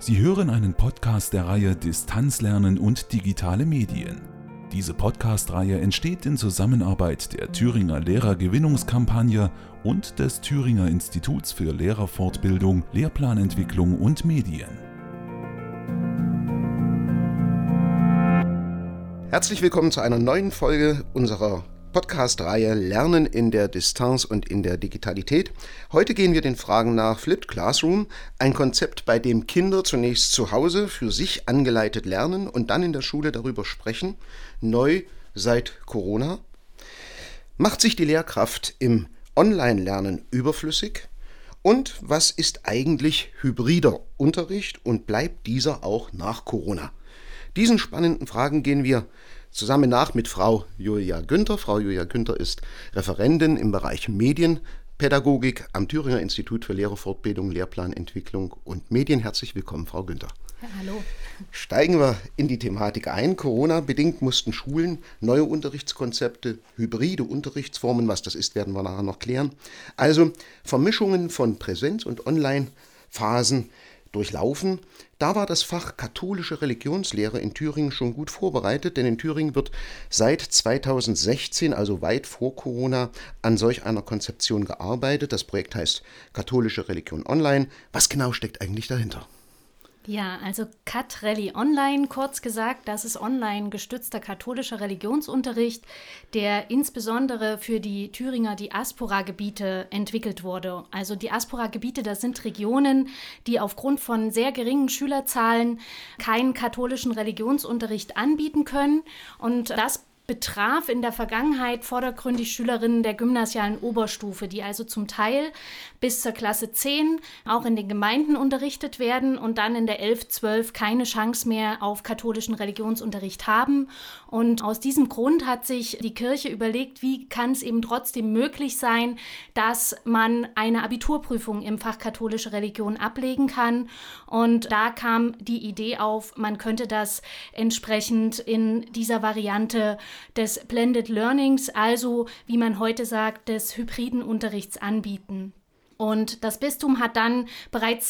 Sie hören einen Podcast der Reihe Distanzlernen und digitale Medien. Diese Podcast-Reihe entsteht in Zusammenarbeit der Thüringer Lehrergewinnungskampagne und des Thüringer Instituts für Lehrerfortbildung, Lehrplanentwicklung und Medien. Herzlich willkommen zu einer neuen Folge unserer Podcast-Reihe Lernen in der Distanz und in der Digitalität. Heute gehen wir den Fragen nach Flipped Classroom, ein Konzept, bei dem Kinder zunächst zu Hause für sich angeleitet lernen und dann in der Schule darüber sprechen, neu seit Corona. Macht sich die Lehrkraft im Online-Lernen überflüssig? Und was ist eigentlich hybrider Unterricht und bleibt dieser auch nach Corona? Diesen spannenden Fragen gehen wir zusammen nach mit Frau Julia Günther. Frau Julia Günther ist Referentin im Bereich Medienpädagogik am Thüringer Institut für Lehrerfortbildung, Lehrplanentwicklung und Medien. Herzlich willkommen, Frau Günther. Ja, hallo. Steigen wir in die Thematik ein. Corona-bedingt mussten Schulen neue Unterrichtskonzepte, hybride Unterrichtsformen, was das ist, werden wir nachher noch klären. Also Vermischungen von Präsenz- und Online-Phasen durchlaufen. Da war das Fach katholische Religionslehre in Thüringen schon gut vorbereitet, denn in Thüringen wird seit 2016, also weit vor Corona, an solch einer Konzeption gearbeitet. Das Projekt heißt Katholische Religion Online. Was genau steckt eigentlich dahinter? Ja, also CatReli Online, kurz gesagt, das ist online gestützter katholischer Religionsunterricht, der insbesondere für die Thüringer Diaspora-Gebiete entwickelt wurde. Also Diaspora-Gebiete, das sind Regionen, die aufgrund von sehr geringen Schülerzahlen keinen katholischen Religionsunterricht anbieten können, und das betraf in der Vergangenheit vordergründig Schülerinnen der gymnasialen Oberstufe, die also zum Teil bis zur Klasse 10 auch in den Gemeinden unterrichtet werden und dann in der 11, 12 keine Chance mehr auf katholischen Religionsunterricht haben. Und aus diesem Grund hat sich die Kirche überlegt, wie kann es eben trotzdem möglich sein, dass man eine Abiturprüfung im Fach katholische Religion ablegen kann. Und da kam die Idee auf, man könnte das entsprechend in dieser Variante des Blended Learnings, also wie man heute sagt, des hybriden Unterrichts anbieten. Und das Bistum hat dann bereits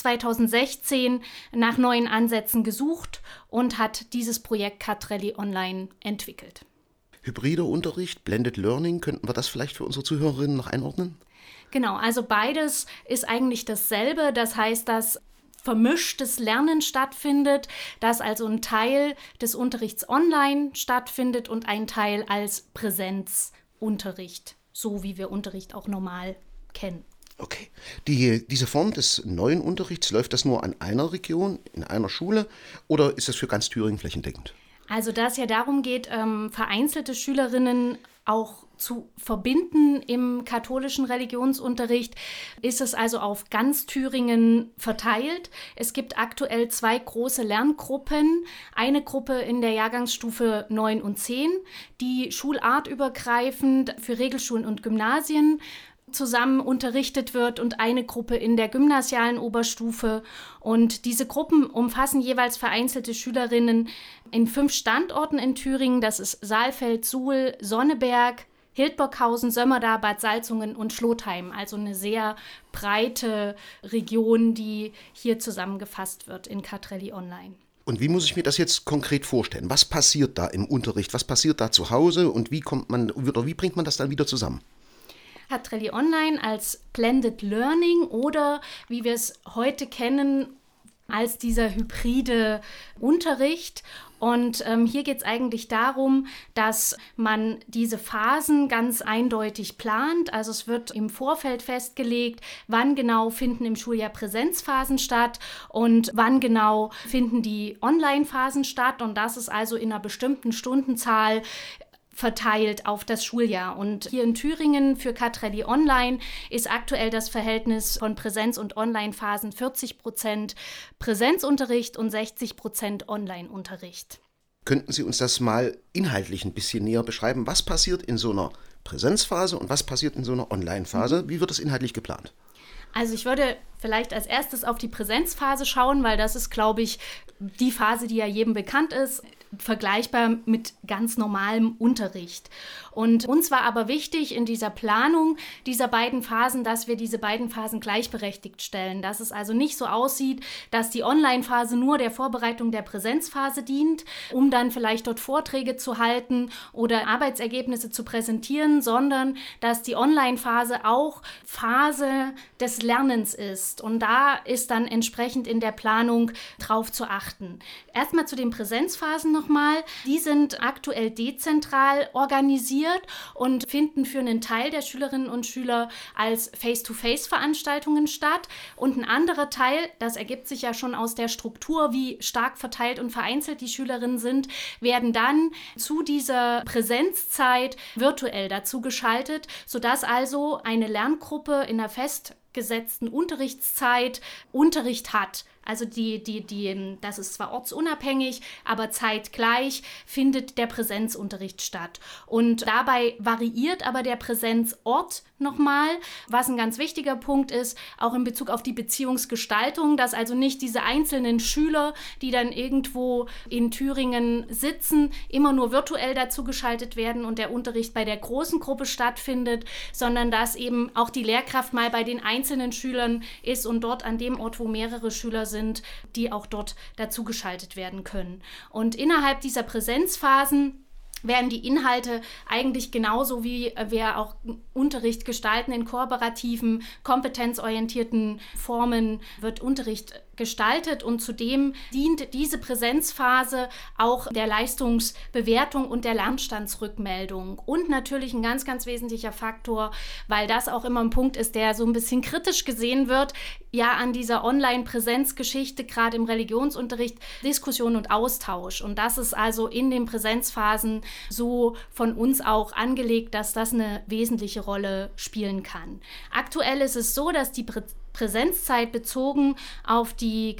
2016 nach neuen Ansätzen gesucht und hat dieses Projekt CatReli Online entwickelt. Hybrider Unterricht, Blended Learning, könnten wir das vielleicht für unsere Zuhörerinnen noch einordnen? Genau, also beides ist eigentlich dasselbe. Das heißt, dass vermischtes Lernen stattfindet, dass also ein Teil des Unterrichts online stattfindet und ein Teil als Präsenzunterricht, so wie wir Unterricht auch normal kennen. Okay. Diese Form des neuen Unterrichts, läuft das nur an einer Region, in einer Schule, oder ist das für ganz Thüringen flächendeckend? Also da es ja darum geht, vereinzelte Schülerinnen auch zu verbinden im katholischen Religionsunterricht, ist es also auf ganz Thüringen verteilt. Es gibt aktuell 2 große Lerngruppen. Eine Gruppe in der Jahrgangsstufe 9 und 10, die schulartübergreifend für Regelschulen und Gymnasien zusammen unterrichtet wird, und eine Gruppe in der gymnasialen Oberstufe. Und diese Gruppen umfassen jeweils vereinzelte Schülerinnen in 5 Standorten in Thüringen. Das ist Saalfeld, Suhl, Sonneberg, Hildburghausen, Sömmerda, Bad Salzungen und Schlotheim. Also eine sehr breite Region, die hier zusammengefasst wird in CatReli Online. Und wie muss ich mir das jetzt konkret vorstellen? Was passiert da im Unterricht? Was passiert da zu Hause? Und wie bringt man das dann wieder zusammen? CatReli Online als Blended Learning oder wie wir es heute kennen, als dieser hybride Unterricht. Und hier geht es eigentlich darum, dass man diese Phasen ganz eindeutig plant. Also es wird im Vorfeld festgelegt, wann genau finden im Schuljahr Präsenzphasen statt und wann genau finden die Online-Phasen statt. Und das ist also in einer bestimmten Stundenzahl verteilt auf das Schuljahr. Und hier in Thüringen für CatReli Online ist aktuell das Verhältnis von Präsenz- und Online-Phasen 40% Präsenzunterricht und 60% Online-Unterricht. Könnten Sie uns das mal inhaltlich ein bisschen näher beschreiben? Was passiert in so einer Präsenzphase und was passiert in so einer Online-Phase? Wie wird das inhaltlich geplant? Also ich würde vielleicht als erstes auf die Präsenzphase schauen, weil das ist, glaube ich, die Phase, die ja jedem bekannt ist. vergleichbar mit ganz normalem Unterricht. Und uns war aber wichtig in dieser Planung dieser beiden Phasen, dass wir diese beiden Phasen gleichberechtigt stellen. Dass es also nicht so aussieht, dass die Online-Phase nur der Vorbereitung der Präsenzphase dient, um dann vielleicht dort Vorträge zu halten oder Arbeitsergebnisse zu präsentieren, sondern dass die Online-Phase auch Phase des Lernens ist. Und da ist dann entsprechend in der Planung drauf zu achten. Erstmal zu den Präsenzphasen nochmal. Die sind aktuell dezentral organisiert und finden für einen Teil der Schülerinnen und Schüler als Face-to-Face-Veranstaltungen statt. Und ein anderer Teil, das ergibt sich ja schon aus der Struktur, wie stark verteilt und vereinzelt die Schülerinnen sind, werden dann zu dieser Präsenzzeit virtuell dazu geschaltet, sodass also eine Lerngruppe in einer festgesetzten Unterrichtszeit Unterricht hat. Also das ist zwar ortsunabhängig, aber zeitgleich findet der Präsenzunterricht statt. Und dabei variiert aber der Präsenzort nochmal, was ein ganz wichtiger Punkt ist, auch in Bezug auf die Beziehungsgestaltung, dass also nicht diese einzelnen Schüler, die dann irgendwo in Thüringen sitzen, immer nur virtuell dazu geschaltet werden und der Unterricht bei der großen Gruppe stattfindet, sondern dass eben auch die Lehrkraft mal bei den einzelnen Schülern ist und dort an dem Ort, wo mehrere Schüler sind, die auch dort dazu geschaltet werden können. Und innerhalb dieser Präsenzphasen werden die Inhalte eigentlich genauso wie wir auch Unterricht gestalten in kooperativen, kompetenzorientierten Formen, wird Unterricht gestaltet und zudem dient diese Präsenzphase auch der Leistungsbewertung und der Lernstandsrückmeldung und natürlich ein ganz, ganz wesentlicher Faktor, weil das auch immer ein Punkt ist, der so ein bisschen kritisch gesehen wird, ja an dieser Online-Präsenzgeschichte, gerade im Religionsunterricht, Diskussion und Austausch und das ist also in den Präsenzphasen so von uns auch angelegt, dass das eine wesentliche Rolle spielen kann. Aktuell ist es so, dass die Präsenzzeit bezogen auf die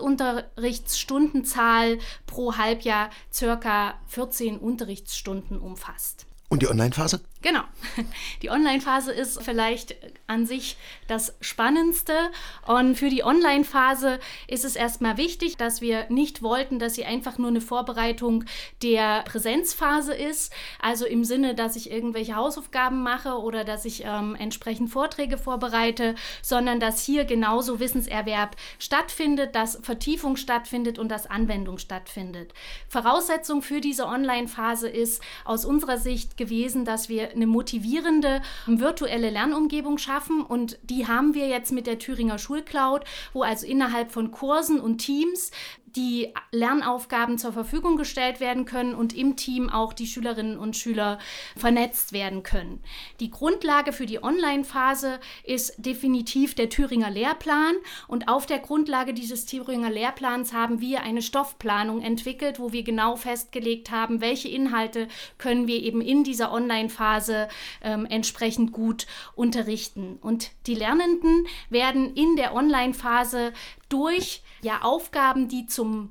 Gesamtunterrichtsstundenzahl pro Halbjahr ca. 14 Unterrichtsstunden umfasst. Und die Online-Phase? Genau. Die Online-Phase ist vielleicht an sich das Spannendste. Und für die Online-Phase ist es erstmal wichtig, dass wir nicht wollten, dass sie einfach nur eine Vorbereitung der Präsenzphase ist. Also im Sinne, dass ich irgendwelche Hausaufgaben mache oder dass ich entsprechend Vorträge vorbereite, sondern dass hier genauso Wissenserwerb stattfindet, dass Vertiefung stattfindet und dass Anwendung stattfindet. Voraussetzung für diese Online-Phase ist aus unserer Sicht gewesen, dass wir eine motivierende virtuelle Lernumgebung schaffen und die haben wir jetzt mit der Thüringer Schulcloud, wo also innerhalb von Kursen und Teams die Lernaufgaben zur Verfügung gestellt werden können und im Team auch die Schülerinnen und Schüler vernetzt werden können. Die Grundlage für die Online-Phase ist definitiv der Thüringer Lehrplan und auf der Grundlage dieses Thüringer Lehrplans haben wir eine Stoffplanung entwickelt, wo wir genau festgelegt haben, welche Inhalte können wir eben in dieser Online-Phase entsprechend gut unterrichten. Und die Lernenden werden in der Online-Phase durch Aufgaben, die zum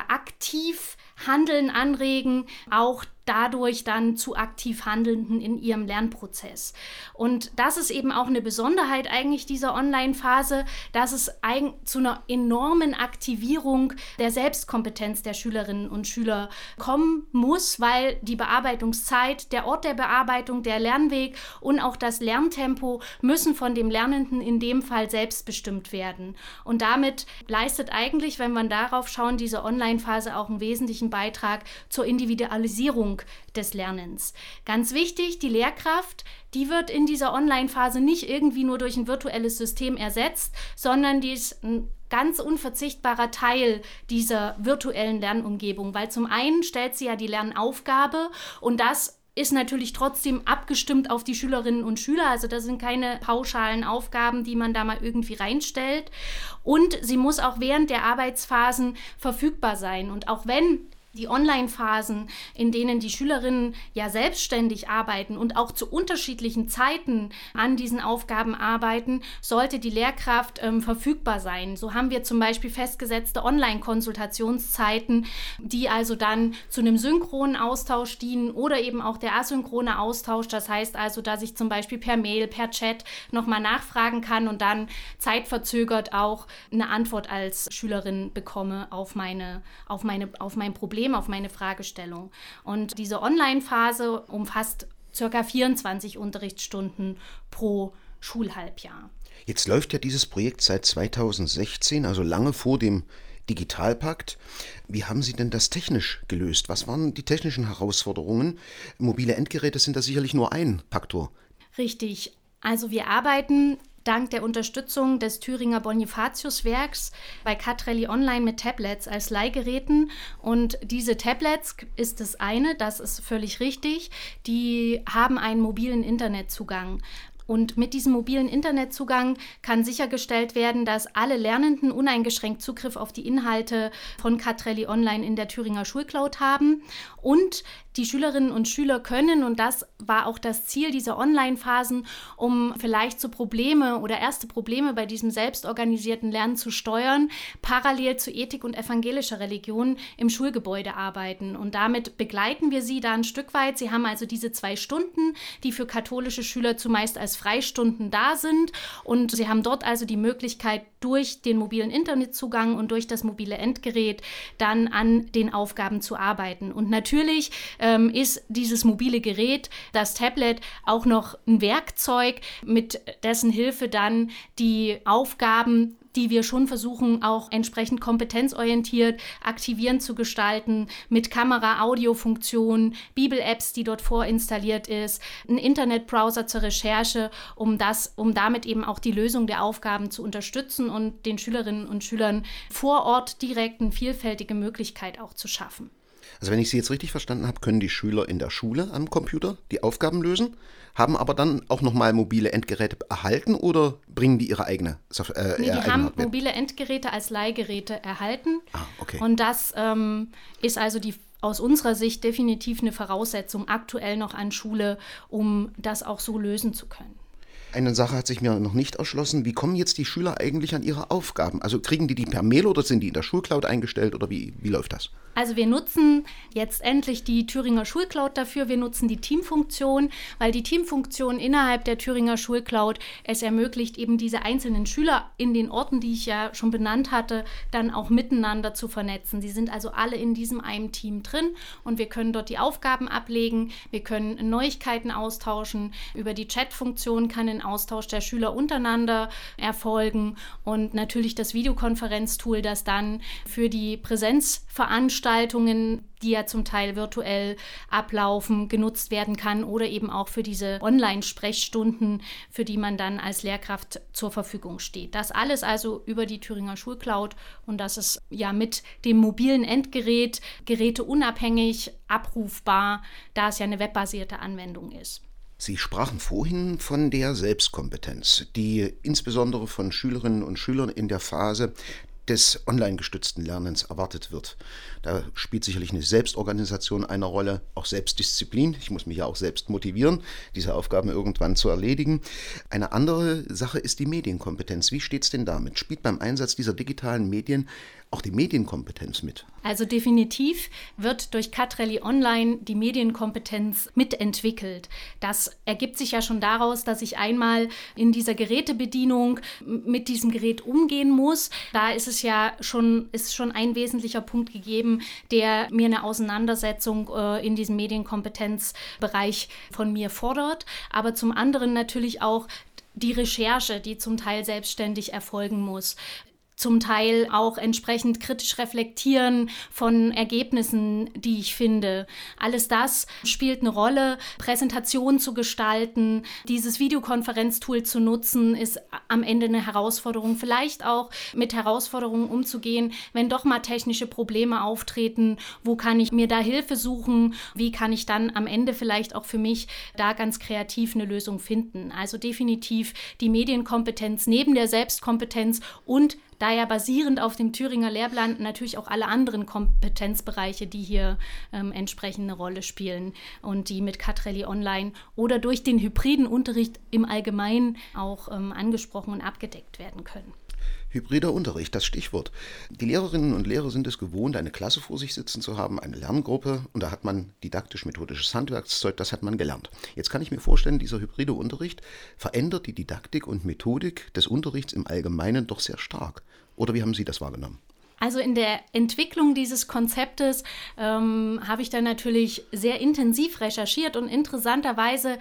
aktiv Handeln anregen, auch dadurch dann zu aktiv Handelnden in ihrem Lernprozess. Und das ist eben auch eine Besonderheit eigentlich dieser Online-Phase, dass es zu einer enormen Aktivierung der Selbstkompetenz der Schülerinnen und Schüler kommen muss, weil die Bearbeitungszeit, der Ort der Bearbeitung, der Lernweg und auch das Lerntempo müssen von dem Lernenden in dem Fall selbst bestimmt werden. Und damit leistet eigentlich, wenn wir darauf schauen, diese Online-Phase auch einen wesentlichen Beitrag zur Individualisierung des Lernens. Ganz wichtig, die Lehrkraft, die wird in dieser Online-Phase nicht irgendwie nur durch ein virtuelles System ersetzt, sondern die ist ein ganz unverzichtbarer Teil dieser virtuellen Lernumgebung, weil zum einen stellt sie ja die Lernaufgabe und das ist natürlich trotzdem abgestimmt auf die Schülerinnen und Schüler. Also das sind keine pauschalen Aufgaben, die man da mal irgendwie reinstellt. Und sie muss auch während der Arbeitsphasen verfügbar sein. Und auch wenn die Online-Phasen, in denen die Schülerinnen ja selbstständig arbeiten und auch zu unterschiedlichen Zeiten an diesen Aufgaben arbeiten, sollte die Lehrkraft verfügbar sein. So haben wir zum Beispiel festgesetzte Online-Konsultationszeiten, die also dann zu einem synchronen Austausch dienen oder eben auch der asynchrone Austausch. Das heißt also, dass ich zum Beispiel per Mail, per Chat nochmal nachfragen kann und dann zeitverzögert auch eine Antwort als Schülerin bekomme auf mein Problem. Problem, auf meine Fragestellung. Und diese Online-Phase umfasst ca. 24 Unterrichtsstunden pro Schulhalbjahr. Jetzt läuft ja dieses Projekt seit 2016, also lange vor dem Digitalpakt. Wie haben Sie denn das technisch gelöst? Was waren die technischen Herausforderungen? Mobile Endgeräte sind da sicherlich nur ein Faktor. Richtig. Also wir arbeiten dank der Unterstützung des Thüringer Bonifatius-Werks bei Katrelli Online mit Tablets als Leihgeräten. Und diese Tablets ist das eine, das ist völlig richtig, die haben einen mobilen Internetzugang. Und mit diesem mobilen Internetzugang kann sichergestellt werden, dass alle Lernenden uneingeschränkt Zugriff auf die Inhalte von Katrelli Online in der Thüringer Schulcloud haben. Und die Schülerinnen und Schüler können, und das war auch das Ziel dieser Online-Phasen, um vielleicht so Probleme oder erste Probleme bei diesem selbstorganisierten Lernen zu steuern, parallel zu Ethik und evangelischer Religion im Schulgebäude arbeiten. Und damit begleiten wir sie da ein Stück weit. Sie haben also diese 2 Stunden, die für katholische Schüler zumeist als Freistunden da sind. Und sie haben dort also die Möglichkeit, durch den mobilen Internetzugang und durch das mobile Endgerät dann an den Aufgaben zu arbeiten. Und natürlich ist dieses mobile Gerät, das Tablet, auch noch ein Werkzeug, mit dessen Hilfe dann die Aufgaben, die wir schon versuchen, auch entsprechend kompetenzorientiert aktivierend zu gestalten, mit Kamera, Audiofunktionen, Bibel-Apps, die dort vorinstalliert ist, ein Internetbrowser zur Recherche, um damit eben auch die Lösung der Aufgaben zu unterstützen und den Schülerinnen und Schülern vor Ort direkt eine vielfältige Möglichkeit auch zu schaffen. Also wenn ich Sie jetzt richtig verstanden habe, können die Schüler in der Schule am Computer die Aufgaben lösen, haben aber dann auch nochmal mobile Endgeräte erhalten oder bringen die ihre eigene Software? Nee, die haben mobile Endgeräte als Leihgeräte erhalten. Okay. Und das ist also aus unserer Sicht definitiv eine Voraussetzung aktuell noch an Schule, um das auch so lösen zu können. Eine Sache hat sich mir noch nicht erschlossen. Wie kommen jetzt die Schüler eigentlich an ihre Aufgaben? Also kriegen die per Mail oder sind die in der Schulcloud eingestellt oder wie läuft das? Also wir nutzen jetzt endlich die Thüringer Schulcloud dafür. Wir nutzen die Teamfunktion, weil die Teamfunktion innerhalb der Thüringer Schulcloud es ermöglicht, eben diese einzelnen Schüler in den Orten, die ich ja schon benannt hatte, dann auch miteinander zu vernetzen. Sie sind also alle in diesem einen Team drin und wir können dort die Aufgaben ablegen. Wir können Neuigkeiten austauschen. Über die Chatfunktion kann ein Austausch der Schüler untereinander erfolgen und natürlich das Videokonferenztool, das dann für die Präsenzveranstaltungen, die ja zum Teil virtuell ablaufen, genutzt werden kann oder eben auch für diese Online-Sprechstunden, für die man dann als Lehrkraft zur Verfügung steht. Das alles also über die Thüringer Schulcloud und das ist ja mit dem mobilen Endgerät geräteunabhängig abrufbar, da es ja eine webbasierte Anwendung ist. Sie sprachen vorhin von der Selbstkompetenz, die insbesondere von Schülerinnen und Schülern in der Phase des online gestützten Lernens erwartet wird. Da spielt sicherlich eine Selbstorganisation eine Rolle, auch Selbstdisziplin. Ich muss mich ja auch selbst motivieren, diese Aufgaben irgendwann zu erledigen. Eine andere Sache ist die Medienkompetenz. Wie steht es denn damit? Spielt beim Einsatz dieser digitalen Medien auch die Medienkompetenz mit? Also definitiv wird durch Katrelli Online die Medienkompetenz mitentwickelt. Das ergibt sich ja schon daraus, dass ich einmal in dieser Gerätebedienung mit diesem Gerät umgehen muss. Da ist schon ein wesentlicher Punkt gegeben, der mir eine Auseinandersetzung in diesem Medienkompetenzbereich von mir fordert. Aber zum anderen natürlich auch die Recherche, die zum Teil selbstständig erfolgen muss. Zum Teil auch entsprechend kritisch reflektieren von Ergebnissen, die ich finde. Alles das spielt eine Rolle. Präsentationen zu gestalten, dieses Videokonferenztool zu nutzen, ist am Ende eine Herausforderung. Vielleicht auch mit Herausforderungen umzugehen, wenn doch mal technische Probleme auftreten. Wo kann ich mir da Hilfe suchen? Wie kann ich dann am Ende vielleicht auch für mich da ganz kreativ eine Lösung finden? Also definitiv die Medienkompetenz neben der Selbstkompetenz und daher basierend auf dem Thüringer Lehrplan natürlich auch alle anderen Kompetenzbereiche, die hier entsprechend eine Rolle spielen und die mit Katrelli Online oder durch den hybriden Unterricht im Allgemeinen auch angesprochen und abgedeckt werden können. Hybrider Unterricht, das Stichwort. Die Lehrerinnen und Lehrer sind es gewohnt, eine Klasse vor sich sitzen zu haben, eine Lerngruppe, und da hat man didaktisch-methodisches Handwerkszeug, das hat man gelernt. Jetzt kann ich mir vorstellen, dieser hybride Unterricht verändert die Didaktik und Methodik des Unterrichts im Allgemeinen doch sehr stark. Oder wie haben Sie das wahrgenommen? Also in der Entwicklung dieses Konzeptes habe ich dann natürlich sehr intensiv recherchiert und interessanterweise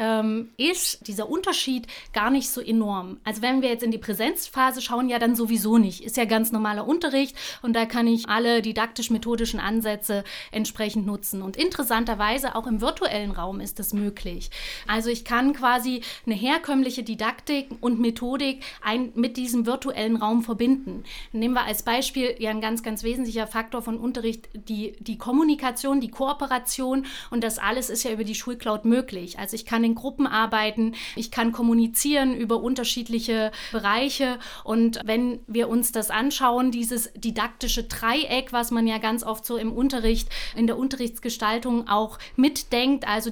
ist dieser Unterschied gar nicht so enorm. Also wenn wir jetzt in die Präsenzphase schauen, ja dann sowieso nicht. Ist ja ganz normaler Unterricht und da kann ich alle didaktisch-methodischen Ansätze entsprechend nutzen. Und interessanterweise auch im virtuellen Raum ist das möglich. Also ich kann quasi eine herkömmliche Didaktik und Methodik mit diesem virtuellen Raum verbinden. Nehmen wir als Beispiel ja ein ganz, ganz wesentlicher Faktor von Unterricht, die Kommunikation, die Kooperation und das alles ist ja über die Schulcloud möglich. Also ich kann in Gruppen arbeiten, ich kann kommunizieren über unterschiedliche Bereiche und wenn wir uns das anschauen, dieses didaktische Dreieck, was man ja ganz oft so im Unterricht, in der Unterrichtsgestaltung auch mitdenkt, also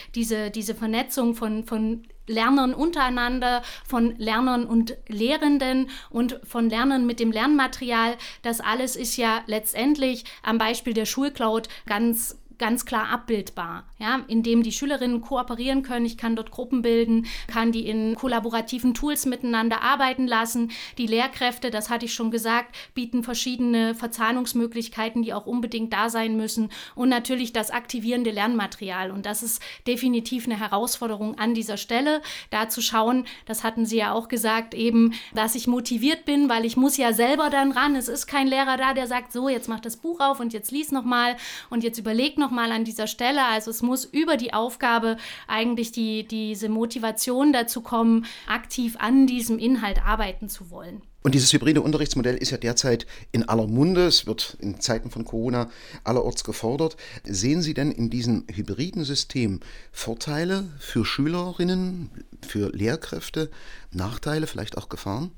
diese Vernetzung von Lernern untereinander, von Lernern und Lehrenden und von Lernern mit dem Lernmaterial. Das alles ist ja letztendlich am Beispiel der Schulcloud ganz klar abbildbar, ja, indem die Schülerinnen kooperieren können. Ich kann dort Gruppen bilden, kann die in kollaborativen Tools miteinander arbeiten lassen. Die Lehrkräfte, das hatte ich schon gesagt, bieten verschiedene Verzahnungsmöglichkeiten, die auch unbedingt da sein müssen und natürlich das aktivierende Lernmaterial. Und das ist definitiv eine Herausforderung an dieser Stelle, da zu schauen, das hatten Sie ja auch gesagt, eben, dass ich motiviert bin, weil ich muss ja selber dann ran. Es ist kein Lehrer da, der sagt, so, jetzt mach das Buch auf und jetzt lies nochmal und jetzt überleg noch mal an dieser Stelle. Also es muss über die Aufgabe eigentlich diese Motivation dazu kommen, aktiv an diesem Inhalt arbeiten zu wollen. Und dieses hybride Unterrichtsmodell ist ja derzeit in aller Munde. Es wird in Zeiten von Corona allerorts gefordert. Sehen Sie denn in diesem hybriden System Vorteile für Schülerinnen, für Lehrkräfte, Nachteile, vielleicht auch Gefahren?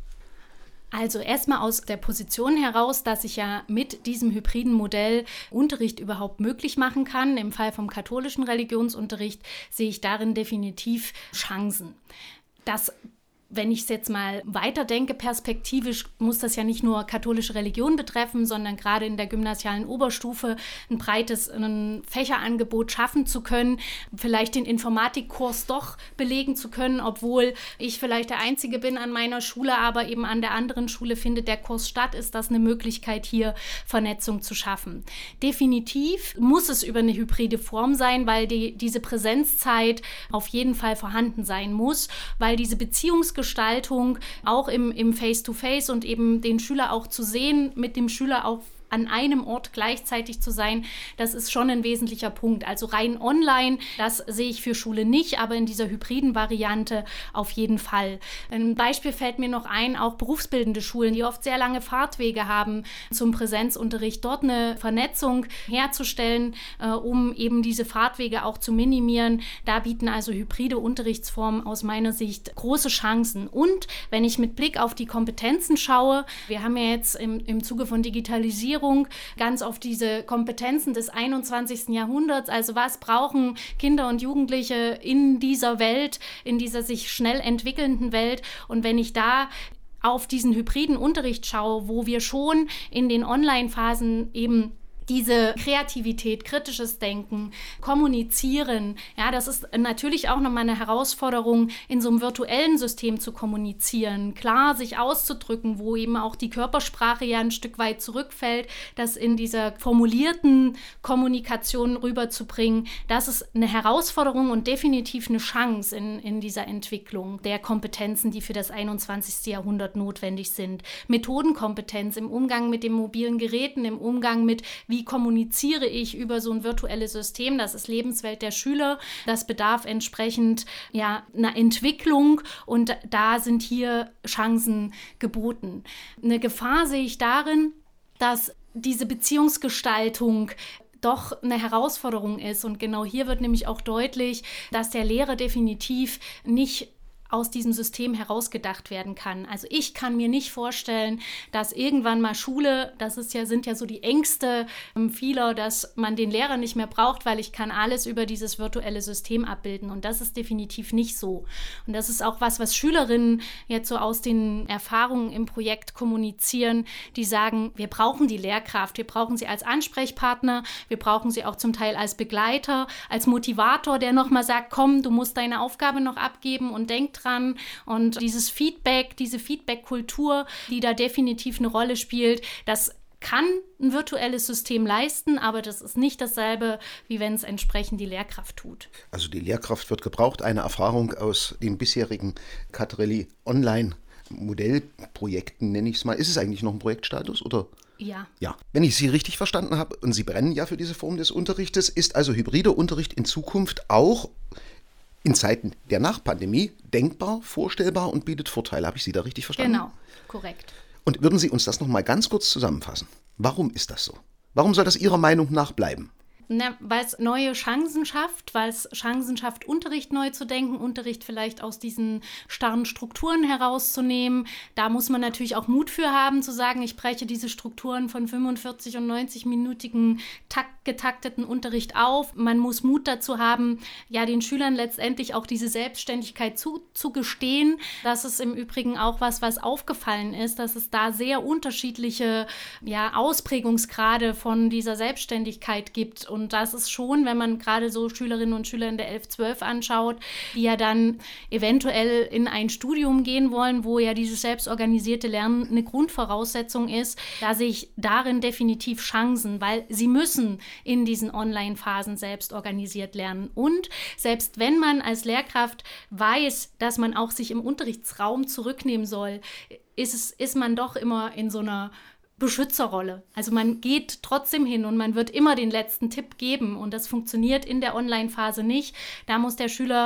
Also erstmal aus der Position heraus, dass ich ja mit diesem hybriden Modell Unterricht überhaupt möglich machen kann. Im Fall vom katholischen Religionsunterricht sehe ich darin definitiv Chancen. Wenn ich es jetzt mal weiterdenke, perspektivisch muss das ja nicht nur katholische Religion betreffen, sondern gerade in der gymnasialen Oberstufe ein breites Fächerangebot schaffen zu können, vielleicht den Informatikkurs doch belegen zu können, obwohl ich vielleicht der Einzige bin an meiner Schule, aber eben an der anderen Schule findet der Kurs statt, ist das eine Möglichkeit, hier Vernetzung zu schaffen. Definitiv muss es über eine hybride Form sein, weil diese Präsenzzeit auf jeden Fall vorhanden sein muss, weil diese Beziehungsgestaltung auch im Face-to-Face und eben den Schüler auch zu sehen, mit dem Schüler auch an einem Ort gleichzeitig zu sein, das ist schon ein wesentlicher Punkt. Also rein online, das sehe ich für Schule nicht, aber in dieser hybriden Variante auf jeden Fall. Ein Beispiel fällt mir noch ein, auch berufsbildende Schulen, die oft sehr lange Fahrtwege haben zum Präsenzunterricht, dort eine Vernetzung herzustellen, um eben diese Fahrtwege auch zu minimieren. Da bieten also hybride Unterrichtsformen aus meiner Sicht große Chancen. Und wenn ich mit Blick auf die Kompetenzen schaue, wir haben ja jetzt im Zuge von Digitalisierung ganz auf diese Kompetenzen des 21. Jahrhunderts. Also was brauchen Kinder und Jugendliche in dieser Welt, in dieser sich schnell entwickelnden Welt? Und wenn ich da auf diesen hybriden Unterricht schaue, wo wir schon in den Online-Phasen eben diese Kreativität, kritisches Denken, Kommunizieren, ja, das ist natürlich auch nochmal eine Herausforderung, in so einem virtuellen System zu kommunizieren, klar sich auszudrücken, wo eben auch die Körpersprache ja ein Stück weit zurückfällt, das in dieser formulierten Kommunikation rüberzubringen, das ist eine Herausforderung und definitiv eine Chance in dieser Entwicklung der Kompetenzen, die für das 21. Jahrhundert notwendig sind. Methodenkompetenz im Umgang mit den mobilen Geräten, im Umgang mit wie kommuniziere ich über so ein virtuelles System? Das ist Lebenswelt der Schüler. Das bedarf entsprechend einer Entwicklung und da sind hier Chancen geboten. Eine Gefahr sehe ich darin, dass diese Beziehungsgestaltung doch eine Herausforderung ist und genau hier wird nämlich auch deutlich, dass der Lehrer definitiv nicht aus diesem System herausgedacht werden kann. Also ich kann mir nicht vorstellen, dass irgendwann mal Schule, sind ja so die Ängste vieler, dass man den Lehrer nicht mehr braucht, weil ich kann alles über dieses virtuelle System abbilden. Und das ist definitiv nicht so. Und das ist auch was Schülerinnen jetzt so aus den Erfahrungen im Projekt kommunizieren, die sagen, wir brauchen die Lehrkraft, wir brauchen sie als Ansprechpartner, wir brauchen sie auch zum Teil als Begleiter, als Motivator, der nochmal sagt, komm, du musst deine Aufgabe noch abgeben und denk dran. Und dieses Feedback, diese Feedback-Kultur, die da definitiv eine Rolle spielt, das kann ein virtuelles System leisten, aber das ist nicht dasselbe, wie wenn es entsprechend die Lehrkraft tut. Also die Lehrkraft wird gebraucht, eine Erfahrung aus den bisherigen Catrelli Online-Modellprojekten, nenne ich es mal. Ist es eigentlich noch ein Projektstatus oder? Ja. Ja. Wenn ich Sie richtig verstanden habe, und Sie brennen ja für diese Form des Unterrichtes, ist also hybrider Unterricht in Zukunft auch in Zeiten der Nachpandemie denkbar, vorstellbar und bietet Vorteile. Habe ich Sie da richtig verstanden? Genau, korrekt. Und würden Sie uns das noch mal ganz kurz zusammenfassen? Warum ist das so? Warum soll das Ihrer Meinung nach bleiben? Weil es neue Chancen schafft, Unterricht neu zu denken, Unterricht vielleicht aus diesen starren Strukturen herauszunehmen. Da muss man natürlich auch Mut für haben, zu sagen, ich breche diese Strukturen von 45- und 90-minütigen getakteten Unterricht auf. Man muss Mut dazu haben, ja, den Schülern letztendlich auch diese Selbstständigkeit zugestehen. Das ist im Übrigen auch was aufgefallen ist, dass es da sehr unterschiedliche Ausprägungsgrade von dieser Selbstständigkeit gibt. Und das ist schon, wenn man gerade so Schülerinnen und Schüler in der 11, 12 anschaut, die ja dann eventuell in ein Studium gehen wollen, wo ja dieses selbstorganisierte Lernen eine Grundvoraussetzung ist, da sehe ich darin definitiv Chancen, weil sie müssen in diesen Online-Phasen selbst organisiert lernen. Und selbst wenn man als Lehrkraft weiß, dass man auch sich im Unterrichtsraum zurücknehmen soll, ist man doch immer in so einer Beschützerrolle. Also man geht trotzdem hin und man wird immer den letzten Tipp geben und das funktioniert in der Online-Phase nicht. Da muss der Schüler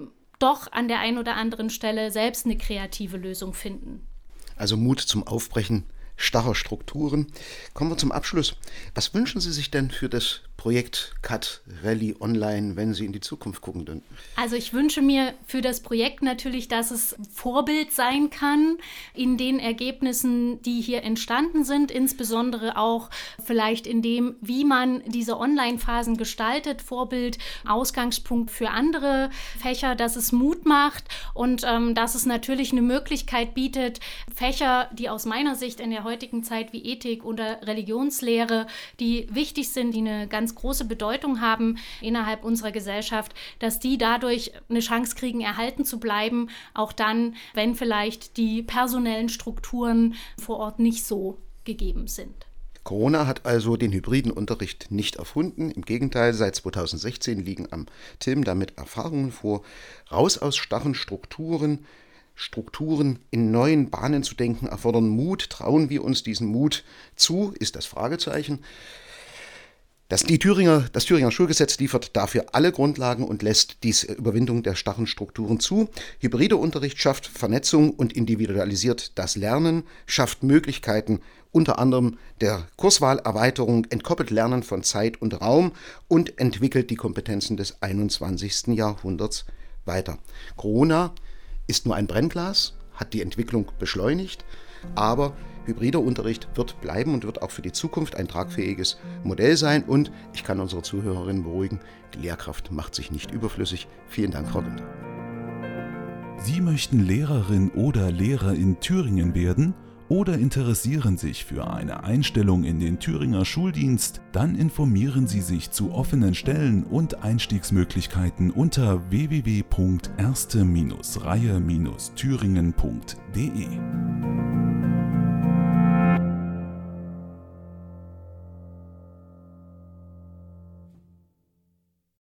doch an der einen oder anderen Stelle selbst eine kreative Lösung finden. Also Mut zum Aufbrechen starrer Strukturen. Kommen wir zum Abschluss. Was wünschen Sie sich denn für das Projekt Catrelli Online, wenn Sie in die Zukunft gucken? Denn? Also ich wünsche mir für das Projekt natürlich, dass es Vorbild sein kann in den Ergebnissen, die hier entstanden sind, insbesondere auch vielleicht in dem, wie man diese Online-Phasen gestaltet, Vorbild, Ausgangspunkt für andere Fächer, dass es Mut macht und dass es natürlich eine Möglichkeit bietet, Fächer, die aus meiner Sicht in der heutigen Zeit wie Ethik oder Religionslehre, die wichtig sind, die eine ganz große Bedeutung haben innerhalb unserer Gesellschaft, dass die dadurch eine Chance kriegen, erhalten zu bleiben, auch dann, wenn vielleicht die personellen Strukturen vor Ort nicht so gegeben sind. Corona hat also den hybriden Unterricht nicht erfunden. Im Gegenteil, seit 2016 liegen am TIM damit Erfahrungen vor. Raus aus starren Strukturen in neuen Bahnen zu denken, erfordern Mut. Trauen wir uns diesen Mut zu, ist das Fragezeichen. Das Thüringer Schulgesetz liefert dafür alle Grundlagen und lässt diese Überwindung der starren Strukturen zu. Hybrider Unterricht schafft Vernetzung und individualisiert das Lernen, schafft Möglichkeiten, unter anderem der Kurswahlerweiterung, entkoppelt Lernen von Zeit und Raum und entwickelt die Kompetenzen des 21. Jahrhunderts weiter. Corona ist nur ein Brennglas, hat die Entwicklung beschleunigt, aber hybrider Unterricht wird bleiben und wird auch für die Zukunft ein tragfähiges Modell sein. Und ich kann unsere Zuhörerinnen beruhigen, die Lehrkraft macht sich nicht überflüssig. Vielen Dank, Frau Günther. Sie möchten Lehrerin oder Lehrer in Thüringen werden oder interessieren sich für eine Einstellung in den Thüringer Schuldienst? Dann informieren Sie sich zu offenen Stellen und Einstiegsmöglichkeiten unter www.erste-reihe-thüringen.de.